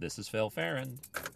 This is Phil Farron,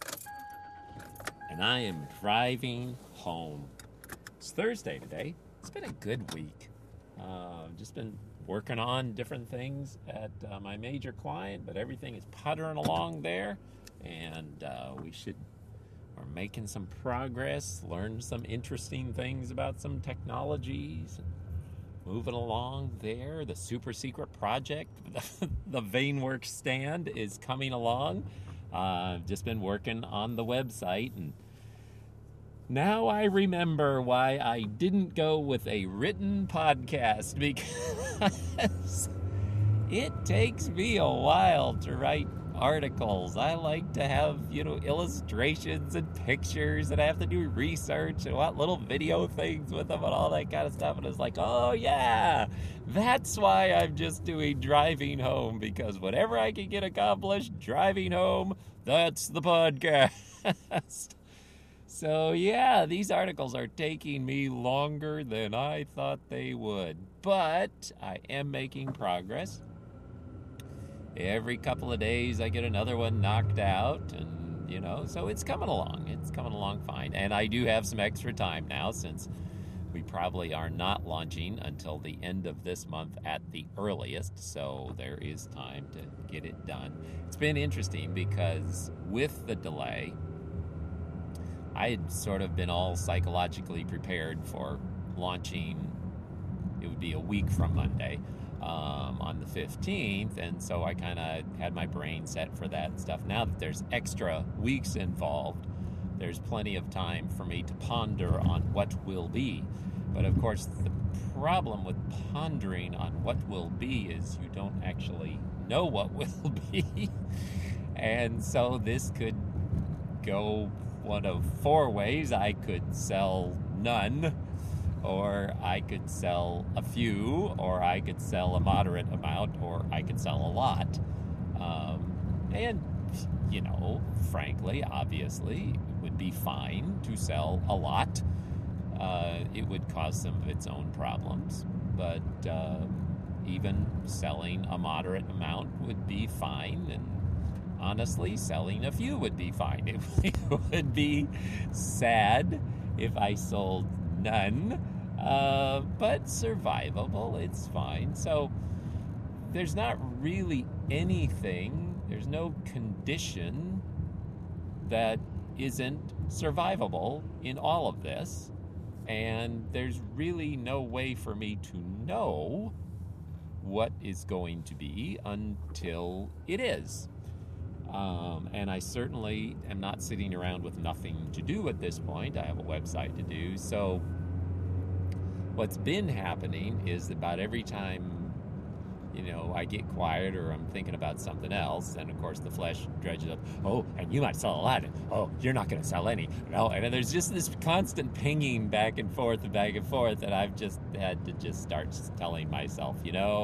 and I am driving home. It's Thursday today. It's been a good week. Just been working on different things at my major client, but everything is puttering along there, and we're making some progress, learned some interesting things about some technologies, moving along there. The super secret project, the VeinWorks stand, is coming along. Just been working on the website, and now I remember why I didn't go with a written podcast, because it takes me a while to write articles. I like to have, illustrations and pictures, and I have to do research and want little video things with them and all that kind of stuff. And it's like, oh yeah, that's why I'm just doing driving home, because whatever I can get accomplished driving home, that's the podcast. So yeah, these articles are taking me longer than I thought they would, but I am making progress. Every couple of days I get another one knocked out, and so it's coming along. It's coming along fine. And I do have some extra time now, since we probably are not launching until the end of this month at the earliest, so there is time to get it done. It's been interesting because with the delay, I had sort of been all psychologically prepared for launching. It would be a week from Monday, on the 15th, and so I kind of had my brain set for that stuff. Now that there's extra weeks involved, there's plenty of time for me to ponder on what will be. But of course, the problem with pondering on what will be is you don't actually know what will be. And so this could go one of four ways. I could sell none, or I could sell a few, or I could sell a moderate amount, or I could sell a lot. And, frankly, obviously, it would be fine to sell a lot. It would cause some of its own problems, but even selling a moderate amount would be fine, and honestly, selling a few would be fine. It would be sad if I sold none, but survivable. It's fine. So there's not really anything, there's no condition that isn't survivable in all of this, and there's really no way for me to know what is going to be until it is. And I certainly am not sitting around with nothing to do at this point. I have a website to do. So what's been happening is about every time, I get quiet or I'm thinking about something else, and of course the flesh dredges up, oh, and you might sell a lot, and oh, you're not going to sell any. No, and there's just this constant pinging back and forth, and I've just had to just start telling myself,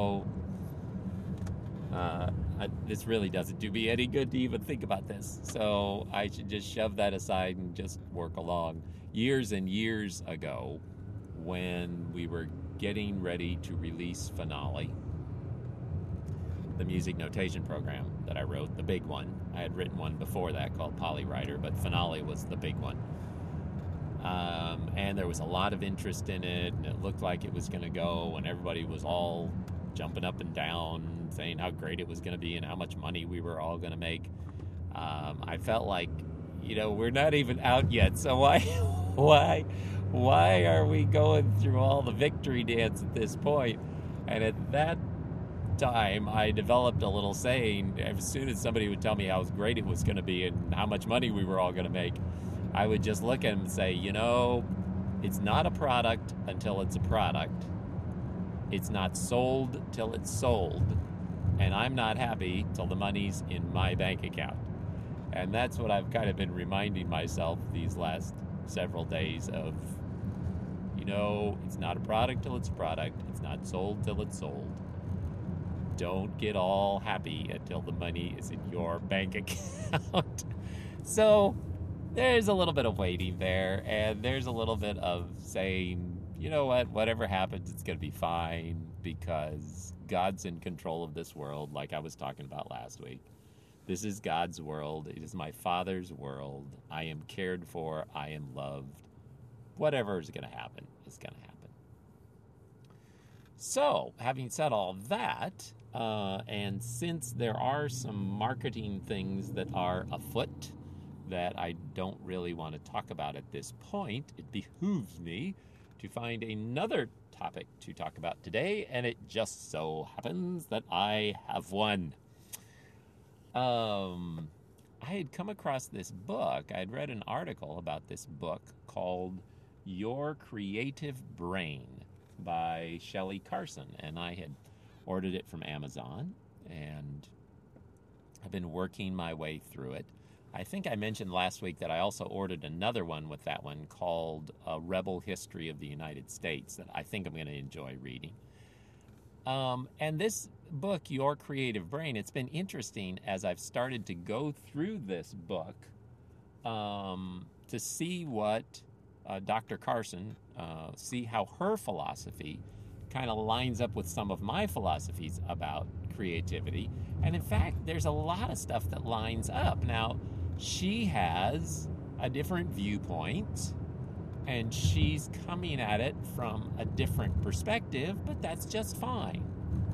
this really doesn't do me any good to even think about this. So I should just shove that aside and just work along. Years and years ago, when we were getting ready to release Finale, the music notation program that I wrote, the big one. I had written one before that called Polywriter, but Finale was the big one. And there was a lot of interest in it, and it looked like it was going to go, and everybody was all jumping up and down, saying how great it was going to be and how much money we were all going to make. I felt like, we're not even out yet, so why are we going through all the victory dance at this point? And at that time, I developed a little saying. As soon as somebody would tell me how great it was going to be and how much money we were all going to make, I would just look at them and say, it's not a product until it's a product. It's not sold till it's sold. And I'm not happy till the money's in my bank account. And that's what I've kind of been reminding myself these last several days of, it's not a product till it's a product. It's not sold till it's sold. Don't get all happy until the money is in your bank account. So there's a little bit of waiting there, and there's a little bit of saying, whatever happens, it's going to be fine, because God's in control of this world, like I was talking about last week. This is God's world. It is my Father's world. I am cared for. I am loved. Whatever is going to happen is going to happen. So, having said all that, and since there are some marketing things that are afoot that I don't really want to talk about at this point, it behooves me to find another topic to talk about today, and it just so happens that I have one. I had come across this book. I had read an article about this book called Your Creative Brain by Shelley Carson, and I had ordered it from Amazon, and I've been working my way through it. I think I mentioned last week that I also ordered another one with that one called A Rebel History of the United States that I think I'm going to enjoy reading. And this book, Your Creative Brain, it's been interesting as I've started to go through this book to see what Dr. Carson, see how her philosophy kind of lines up with some of my philosophies about creativity. And in fact, there's a lot of stuff that lines up. Now, she has a different viewpoint, and she's coming at it from a different perspective, but that's just fine.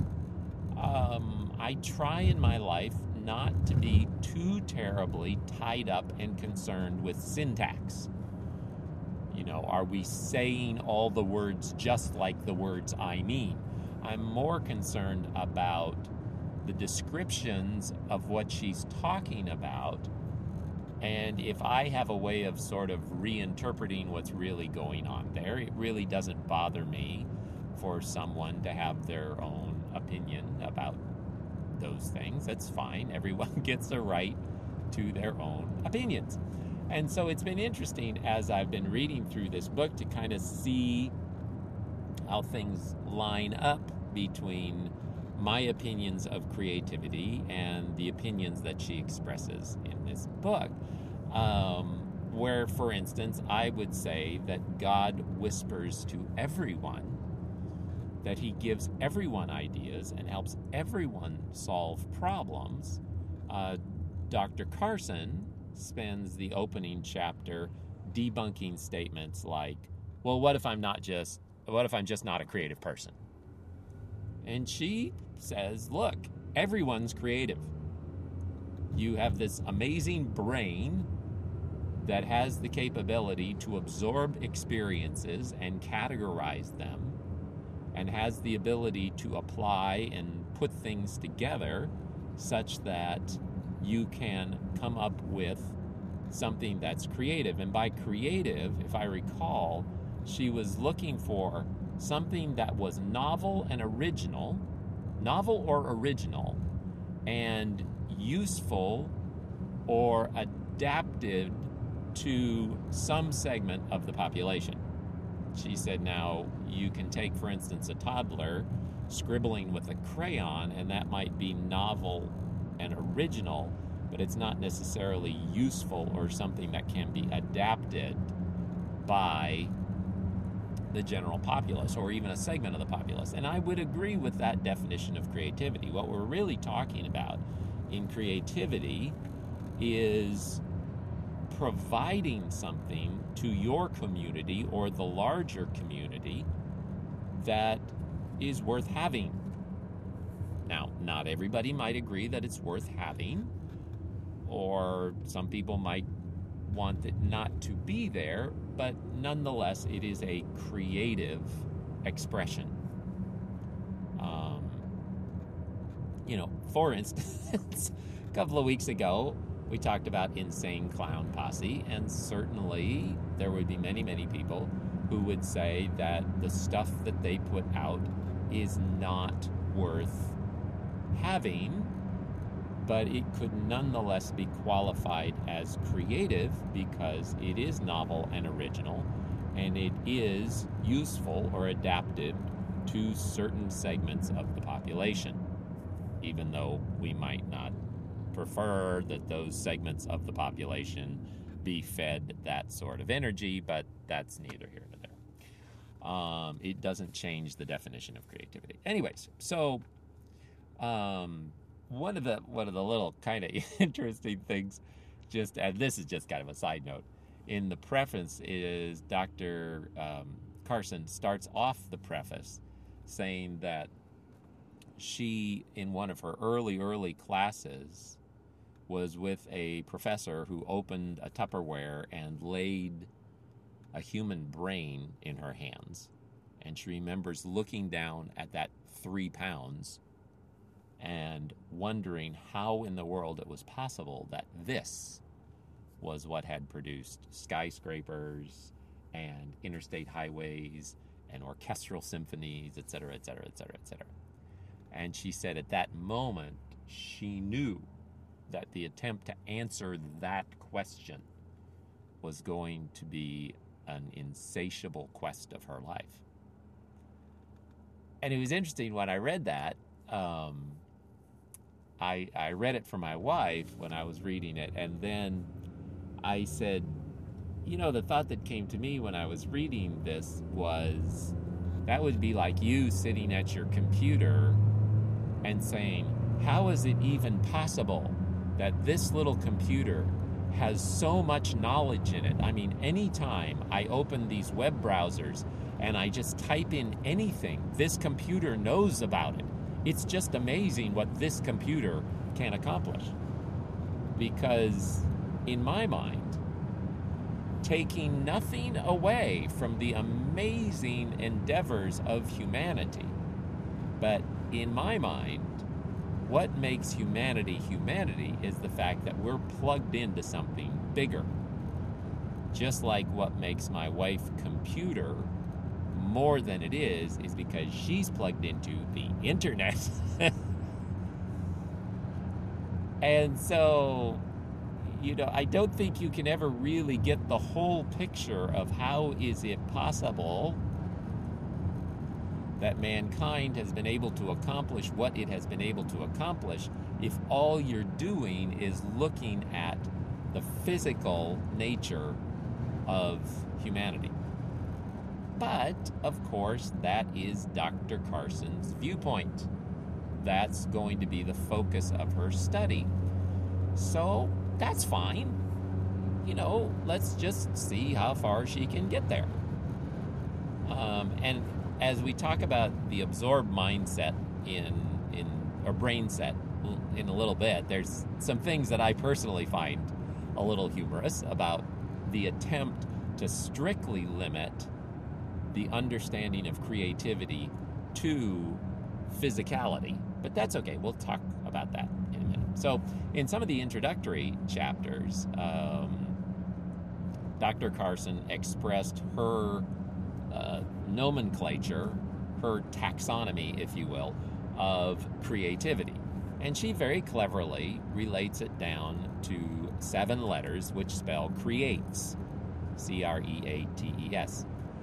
I try in my life not to be too terribly tied up and concerned with syntax. You know, are we saying all the words just like the words I mean? I'm more concerned about the descriptions of what she's talking about, and if I have a way of sort of reinterpreting what's really going on there, it really doesn't bother me for someone to have their own opinion about those things. That's fine. Everyone gets a right to their own opinions. And so it's been interesting as I've been reading through this book to kind of see how things line up between my opinions of creativity and the opinions that she expresses in this book. Where, for instance, I would say that God whispers to everyone, that he gives everyone ideas and helps everyone solve problems. Dr. Carson spends the opening chapter debunking statements like, well, what if I'm just not a creative person? And she says, look, everyone's creative. You have this amazing brain that has the capability to absorb experiences and categorize them, and has the ability to apply and put things together such that you can come up with something that's creative. And by creative, if I recall, she was looking for something that was novel or original, and useful or adapted to some segment of the population. She said, now, you can take, for instance, a toddler scribbling with a crayon, and that might be novel and original, but it's not necessarily useful or something that can be adapted by the general populace or even a segment of the populace. And I would agree with that definition of creativity. What we're really talking about in creativity is providing something to your community or the larger community that is worth having. Now, not everybody might agree that it's worth having, or some people might want it not to be there, but nonetheless, it is a creative expression. For instance, a couple of weeks ago, we talked about Insane Clown Posse, and certainly there would be many, many people who would say that the stuff that they put out is not worth having, but it could nonetheless be qualified as creative because it is novel and original, and it is useful or adapted to certain segments of the population, even though we might not prefer that those segments of the population be fed that sort of energy, but that's neither here nor there. It doesn't change the definition of creativity. Anyways, so one of the little kind of interesting things, just and this is just kind of a side note, in the preface is Dr. Carson starts off the preface saying that she, in one of her early classes, was with a professor who opened a Tupperware and laid a human brain in her hands. And she remembers looking down at that 3 pounds and wondering how in the world it was possible that this was what had produced skyscrapers and interstate highways and orchestral symphonies, et cetera, et cetera, et cetera, et cetera. And she said at that moment, she knew that the attempt to answer that question was going to be an insatiable quest of her life. And it was interesting when I read that. I read it for my wife when I was reading it, and then I said, the thought that came to me when I was reading this was that would be like you sitting at your computer and saying, how is it even possible that this little computer has so much knowledge in it? I mean, anytime I open these web browsers and I just type in anything, this computer knows about it. It's just amazing what this computer can accomplish. Because in my mind, taking nothing away from the amazing endeavors of humanity, but in my mind, what makes humanity humanity is the fact that we're plugged into something bigger. Just like what makes my wife computer more than it is because she's plugged into the internet. And so, I don't think you can ever really get the whole picture of how is it possible that mankind has been able to accomplish what it has been able to accomplish if all you're doing is looking at the physical nature of humanity. But, of course, that is Dr. Carson's viewpoint. That's going to be the focus of her study. So, that's fine. Let's just see how far she can get there. And as we talk about the absorbed mindset or brain set in a little bit, there's some things that I personally find a little humorous about the attempt to strictly limit the understanding of creativity to physicality. But that's okay. We'll talk about that in a minute. So in some of the introductory chapters, Dr. Carson expressed her nomenclature, her taxonomy, if you will, of creativity. And she very cleverly relates it down to 7 letters which spell creates, C-R-E-A-T-E-S.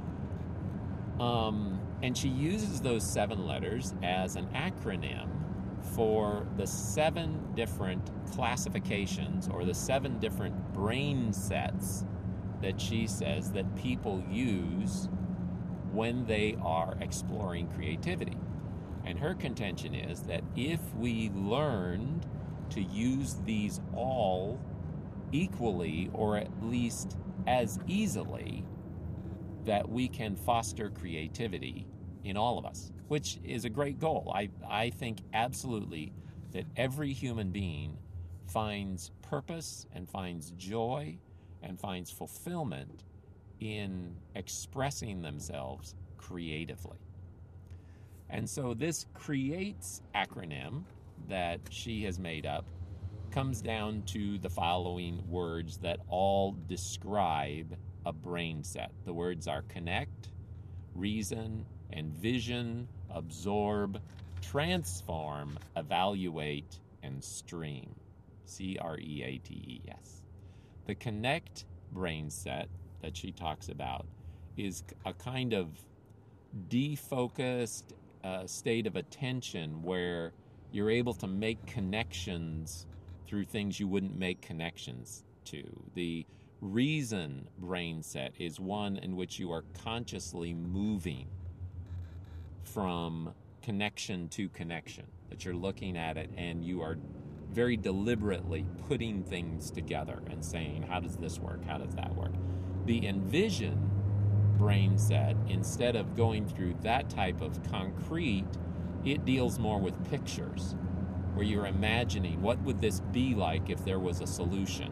And she uses those 7 letters as an acronym for the 7 different classifications or the 7 different brain sets that she says that people use when they are exploring creativity. And her contention is that if we learned to use these all equally or at least as easily, that we can foster creativity in all of us, which is a great goal. I think absolutely that every human being finds purpose and finds joy and finds fulfillment in expressing themselves creatively. And so this CREATES acronym that she has made up comes down to the following words that all describe a brain set. The words are connect, reason, envision, absorb, transform, evaluate, and stream. C-R-E-A-T-E-S. The connect brain set that she talks about is a kind of defocused state of attention where you're able to make connections through things you wouldn't make connections to. The reason brain set is one in which you are consciously moving from connection to connection, that you're looking at it and you are very deliberately putting things together and saying, how does this work? How does that work? The envision brain set, instead of going through that type of concrete, it deals more with pictures, where you're imagining what would this be like if there was a solution.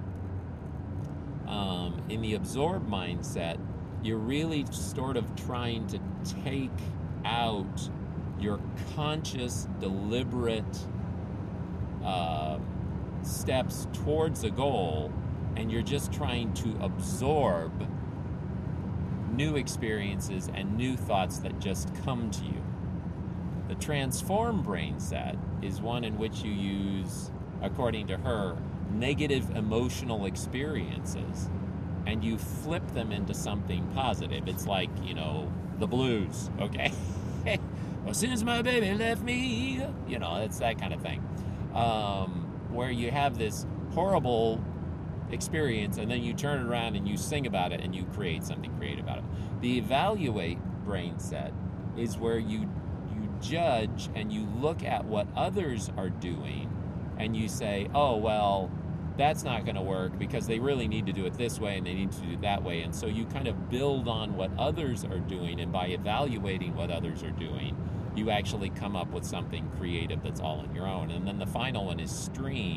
In the absorb mindset, you're really sort of trying to take out your conscious, deliberate steps towards a goal, and you're just trying to absorb new experiences and new thoughts that just come to you. The transform brain set is one in which you use, according to her, negative emotional experiences and you flip them into something positive. It's like, the blues, okay? Well, since my baby left me, it's that kind of thing. Where you have this horrible experience and then you turn it around and you sing about it and you create something creative about it. The evaluate brain set is where you judge and you look at what others are doing and you say, oh, well, that's not going to work because they really need to do it this way and they need to do it that way. And so you kind of build on what others are doing, and by evaluating what others are doing, you actually come up with something creative that's all on your own. And then the final one is stream,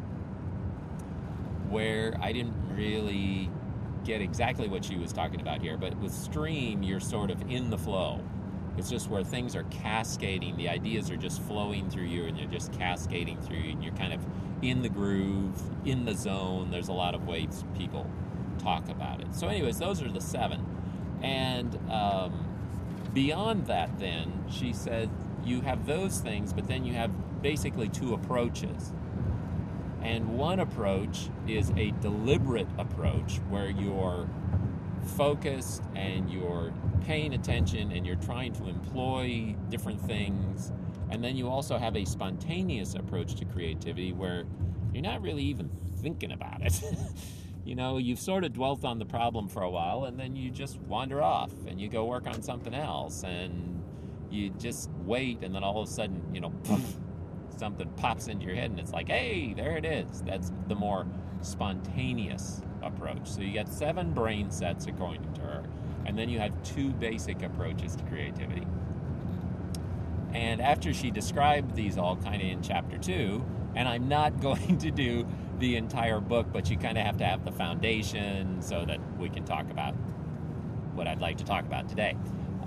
where I didn't really get exactly what she was talking about here, but with stream, you're sort of in the flow. It's just where things are cascading. The ideas are just flowing through you, and they're just cascading through you, and you're kind of in the groove, in the zone. There's a lot of ways people talk about it. So anyways, those are the 7. And beyond that, then, she said, you have those things, but then you have basically 2 approaches. And one approach is a deliberate approach where you're focused and you're paying attention and you're trying to employ different things. And then you also have a spontaneous approach to creativity where you're not really even thinking about it. You've sort of dwelt on the problem for a while and then you just wander off and you go work on something else and you just wait, and then all of a sudden, something pops into your head and it's like, hey, there it is. That's the more spontaneous approach. So you get 7 brain sets according to her, and then you have 2 basic approaches to creativity. And after she described these all kind of in chapter 2, and I'm not going to do the entire book, but you kind of have to have the foundation so that we can talk about what I'd like to talk about today.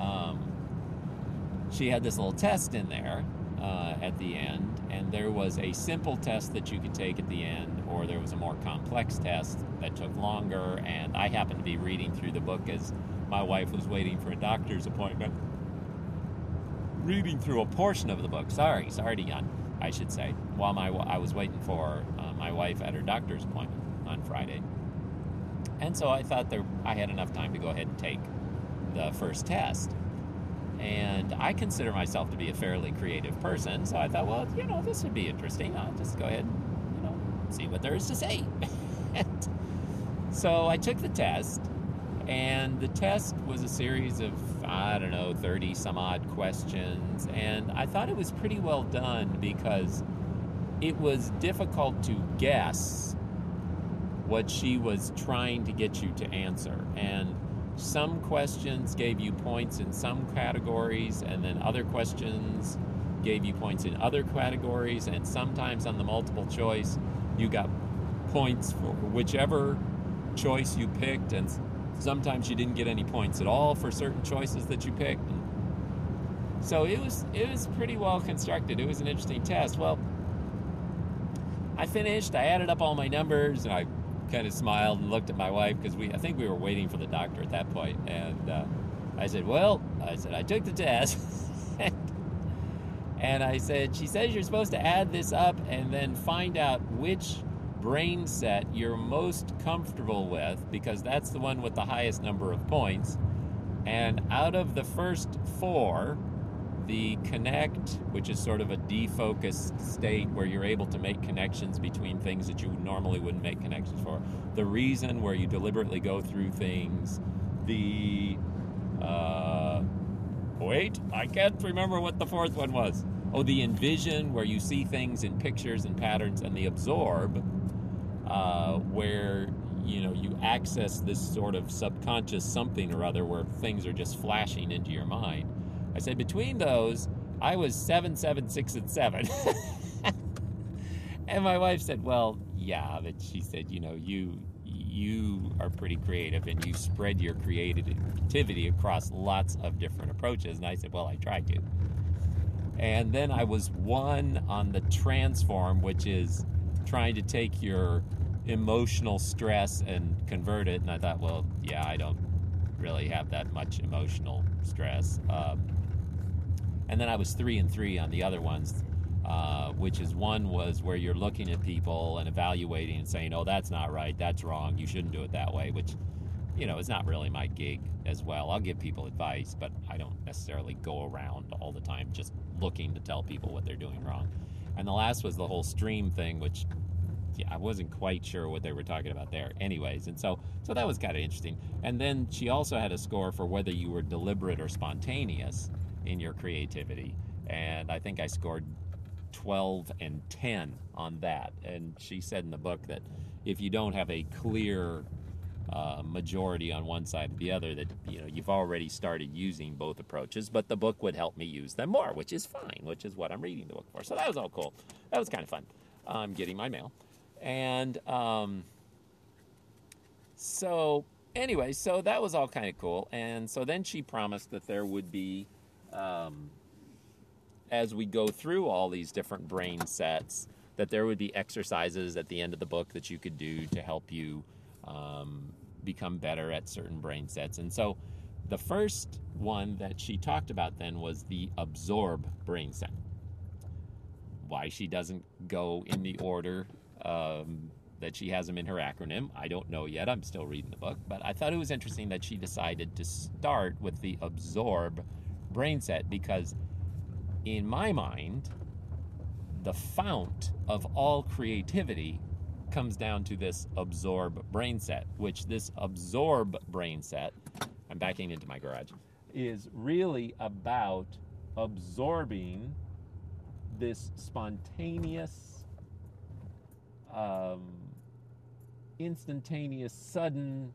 She had this little test in there at the end, and there was a simple test that you could take at the end, or there was a more complex test that took longer, and I happened to be reading through the book as my wife was waiting for a doctor's appointment. Reading through a portion of the book, sorry to yawn, I should say, while I was waiting for my wife at her doctor's appointment on Friday. And so I thought I had enough time to go ahead and take the first test. And I consider myself to be a fairly creative person, so I thought, well, this would be interesting. I'll just go ahead and, see what there is to say. So I took the test, and the test was a series of, 30 some odd questions, and I thought it was pretty well done because it was difficult to guess what she was trying to get you to answer. And some questions gave you points in some categories, and then other questions gave you points in other categories, and sometimes on the multiple choice, you got points for whichever choice you picked, and sometimes you didn't get any points at all for certain choices that you picked. And so it was pretty well constructed. It was an interesting test. Well, I finished, I added up all my numbers, and I kind of smiled and looked at my wife because I think we were waiting for the doctor at that point. And I said, I took the test. And I said, she says you're supposed to add this up and then find out which brain set you're most comfortable with, because that's the one with the highest number of points. And out of the first 4, the connect, which is sort of a defocused state where you're able to make connections between things that you normally wouldn't make connections for. The reason, where you deliberately go through things. The Wait, I can't remember what the fourth one was. Oh, the envision, where you see things in pictures and patterns, and the absorb, where you access this sort of subconscious something or other where things are just flashing into your mind. I said between those, I was 7, 7, 6, and 7. And my wife said, well, yeah, but she said, you are pretty creative and you spread your creativity across lots of different approaches. And I said, well, I try to. And then I was 1 on the transform, which is trying to take your emotional stress and convert it. And I thought, well, yeah, I don't really have that much emotional stress. And then I was 3 and 3 on the other ones, which is 1 was where you're looking at people and evaluating and saying, oh, that's not right, that's wrong, you shouldn't do it that way, which, is not really my gig as well. I'll give people advice, but I don't necessarily go around all the time just looking to tell people what they're doing wrong. And the last was the whole stream thing, which I wasn't quite sure what they were talking about there. Anyways, and so that was kind of interesting. And then she also had a score for whether you were deliberate or spontaneous in your creativity. And I think I scored 12 and 10 on that. And she said in the book that if you don't have a clear majority on one side or the other, that you've already started using both approaches, but the book would help me use them more, which is fine, which is what I'm reading the book for. So that was all cool. That was kind of fun. I'm getting my mail. And so anyway, so that was all kind of cool. And so then she promised that there would be, as we go through all these different brain sets, that there would be exercises at the end of the book that you could do to help you become better at certain brain sets. And so the first one that she talked about then was the absorb brain set. Why she doesn't go in the order that she has them in her acronym, I don't know yet. I'm still reading the book. But I thought it was interesting that she decided to start with the absorb brain set, because in my mind, the fount of all creativity comes down to this absorb brain set, which this absorb brain set, I'm backing into my garage, is really about absorbing this spontaneous, instantaneous, sudden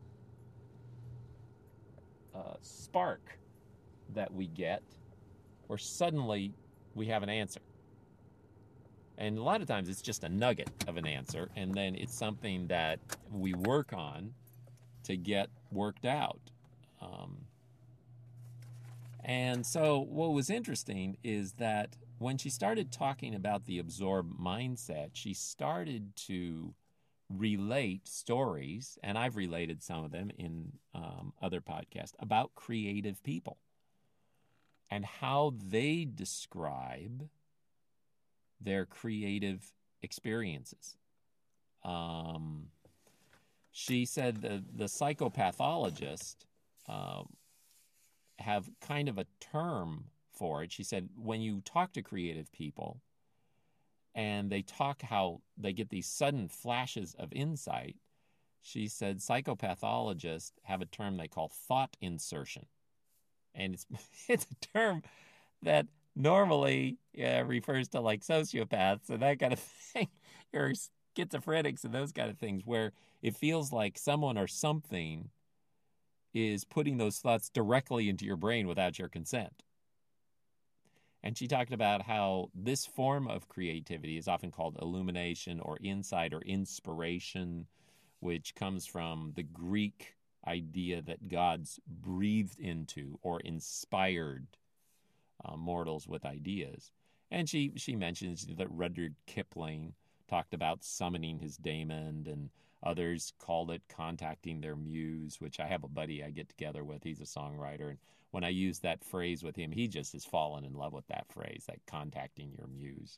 spark that we get, where suddenly we have an answer. And a lot of times it's just a nugget of an answer, and then it's something that we work on to get worked out. And so what was interesting is that when she started talking about the absorb mindset, she started to relate stories, and I've related some of them in other podcasts, about creative people and how they describe their creative experiences. She said the psychopathologist have kind of a term for it. She said when you talk to creative people and they talk how they get these sudden flashes of insight, she said psychopathologists have a term they call thought insertion. And it's a term that normally refers to like sociopaths and that kind of thing, or schizophrenics and those kind of things, where it feels like someone or something is putting those thoughts directly into your brain without your consent. And she talked about how this form of creativity is often called illumination or insight or inspiration, which comes from the Greek idea that God's breathed into or inspired mortals with ideas. And she mentions that Rudyard Kipling talked about summoning his daemon, and others called it contacting their muse, which I have a buddy I get together with. He's a songwriter, and when I use that phrase with him, he just has fallen in love with that phrase, like contacting your muse.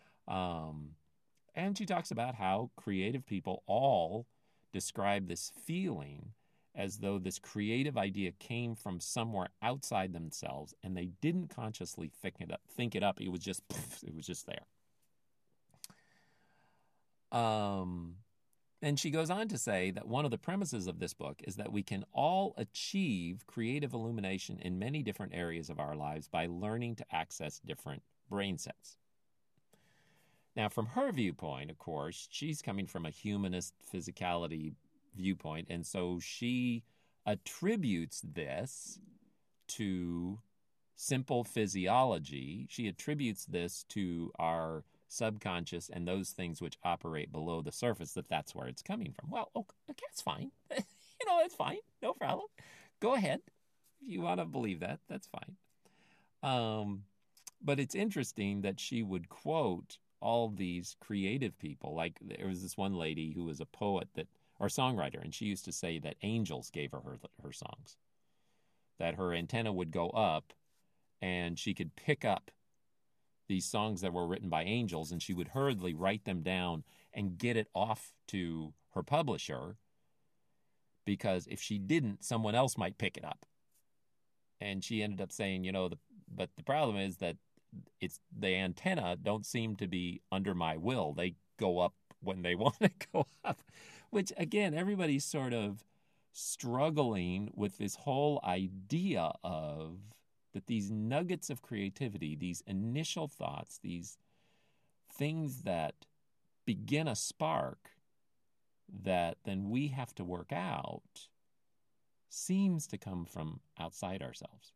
And she talks about how creative people all describe this feeling as though this creative idea came from somewhere outside themselves and they didn't consciously think it up. It was just there. And she goes on to say that one of the premises of this book is that we can all achieve creative illumination in many different areas of our lives by learning to access different brain sets. Now, from her viewpoint, of course, she's coming from a humanist physicality viewpoint, and so she attributes this to simple physiology. She attributes this to our subconscious and those things which operate below the surface, that's where it's coming from. Well, okay, that's fine. That's fine. No problem. Go ahead. If you want to believe that, that's fine. But it's interesting that she would quote all these creative people. Like there was this one lady who was a poet or songwriter, and she used to say that angels gave her songs, that her antenna would go up and she could pick up these songs that were written by angels, and she would hurriedly write them down and get it off to her publisher, because if she didn't, someone else might pick it up. And she ended up saying, but the problem is that it's the antenna don't seem to be under my will. They go up when they want to go up, which again, everybody's sort of struggling with this whole idea of that these nuggets of creativity, these initial thoughts, these things that begin a spark that then we have to work out, seems to come from outside ourselves.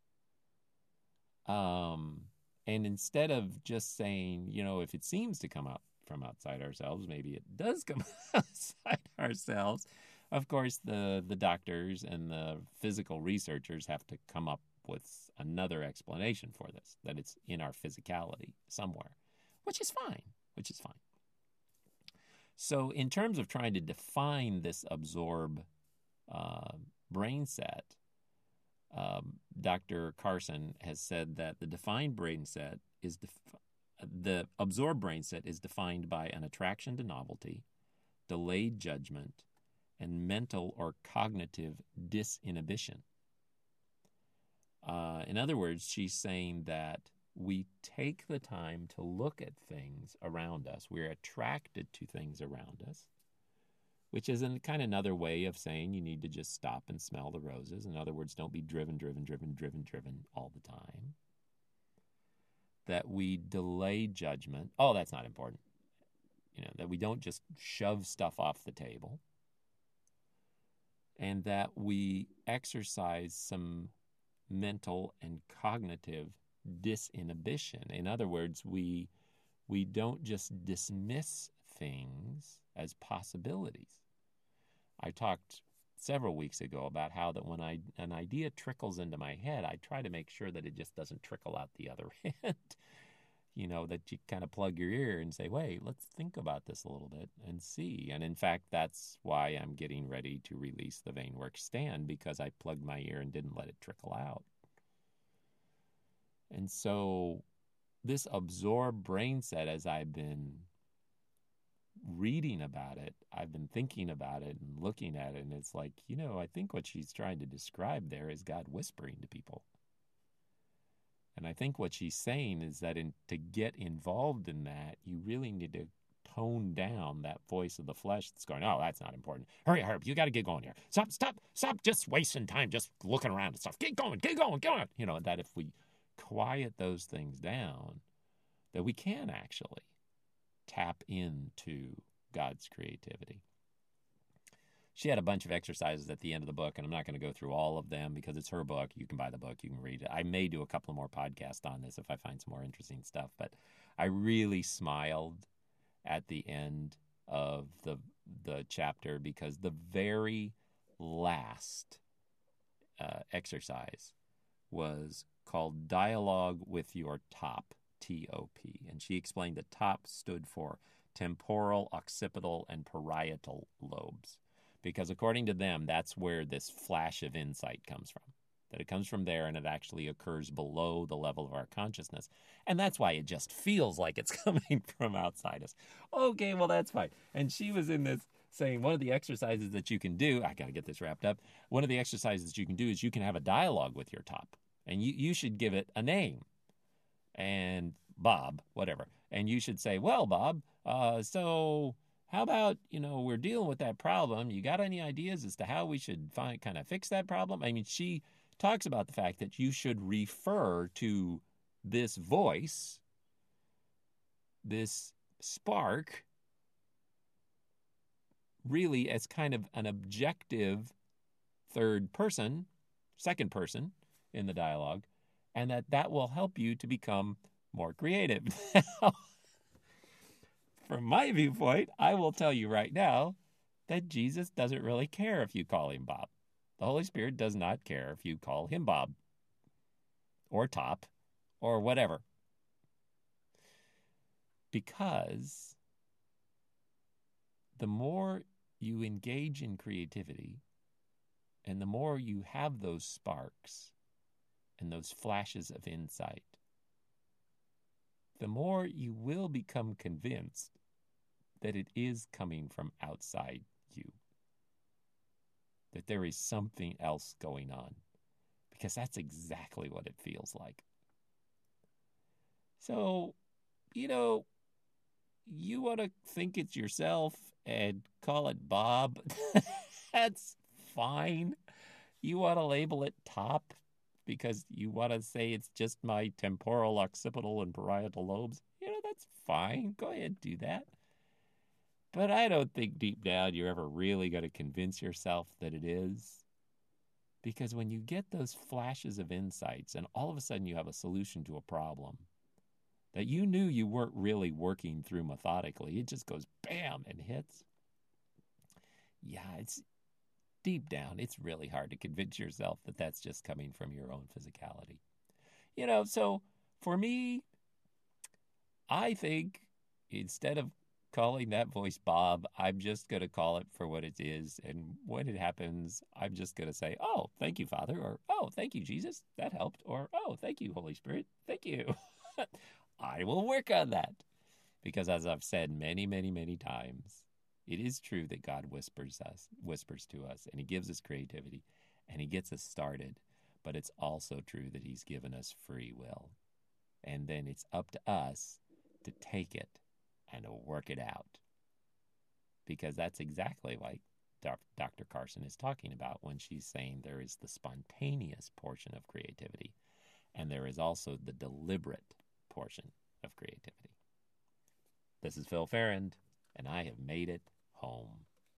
And instead of just saying, if it seems to come out from outside ourselves, maybe it does come outside ourselves. Of course, the doctors and the physical researchers have to come up with another explanation for this, that it's in our physicality somewhere, which is fine. So in terms of trying to define this absorb brain set, Dr. Carson has said that the defined brain set is the absorbed brain set is defined by an attraction to novelty, delayed judgment, and mental or cognitive disinhibition. In other words, she's saying that we take the time to look at things around us. We're attracted to things around us, which is kind of another way of saying you need to just stop and smell the roses. In other words, don't be driven all the time. That we delay judgment. Oh, that's not important. That we don't just shove stuff off the table. And that we exercise some mental and cognitive disinhibition. In other words, we don't just dismiss things as possibilities. I talked several weeks ago about how that when an idea trickles into my head, I try to make sure that it just doesn't trickle out the other end. That you kind of plug your ear and say, wait, let's think about this a little bit and see. And in fact, that's why I'm getting ready to release the VeinWorks stand, because I plugged my ear and didn't let it trickle out. And so this absorbed brain set, as I've been reading about it, I've been thinking about it and looking at it, and it's like, I think what she's trying to describe there is God whispering to people. And I think what she's saying is that to get involved in that, you really need to tone down that voice of the flesh that's going, oh, that's not important. Hurry up, you got to get going here. Stop just wasting time just looking around and stuff. Get going. That if we quiet those things down, that we can actually tap into God's creativity. She had a bunch of exercises at the end of the book, and I'm not going to go through all of them because it's her book. You can buy the book. You can read it. I may do a couple more podcasts on this if I find some more interesting stuff, but I really smiled at the end of the chapter, because the very last exercise was called Dialogue with Your Top, TOP. And she explained that TOP stood for temporal, occipital, and parietal lobes. Because according to them, that's where this flash of insight comes from. That it comes from there, and it actually occurs below the level of our consciousness. And that's why it just feels like it's coming from outside us. Okay, well, that's fine. And she was in this saying one of the exercises that you can do, I got to get this wrapped up. One of the exercises that you can do is you can have a dialogue with your top. And you should give it a name. And Bob, whatever. And you should say, well, Bob, so How about, we're dealing with that problem. You got any ideas as to how we should kind of fix that problem? I mean, she talks about the fact that you should refer to this voice, this spark, really as kind of an objective third person, second person in the dialogue, and that will help you to become more creative. From my viewpoint, I will tell you right now that Jesus doesn't really care if you call him Bob. The Holy Spirit does not care if you call him Bob or Top or whatever. Because the more you engage in creativity and the more you have those sparks and those flashes of insight, the more you will become convinced that it is coming from outside you, that there is something else going on, because that's exactly what it feels like. So, you want to think it's yourself and call it Bob, that's fine. You want to label it Top because you want to say it's just my temporal, occipital, and parietal lobes, that's fine. Go ahead and do that. But I don't think deep down you're ever really going to convince yourself that it is. Because when you get those flashes of insights and all of a sudden you have a solution to a problem that you knew you weren't really working through methodically, it just goes bam and hits. Yeah, it's deep down, it's really hard to convince yourself that that's just coming from your own physicality. So for me, I think instead of calling that voice Bob, I'm just going to call it for what it is. And when it happens, I'm just going to say, oh, thank you, Father, or oh, thank you, Jesus, that helped, or oh, thank you, Holy Spirit, thank you. I will work on that. Because as I've said many, many, many times, it is true that God whispers to us, and he gives us creativity, and he gets us started. But it's also true that he's given us free will. And then it's up to us to take it and to work it out. Because that's exactly what Dr. Carson is talking about when she's saying there is the spontaneous portion of creativity, and there is also the deliberate portion of creativity. This is Phil Ferrand, and I have made it home.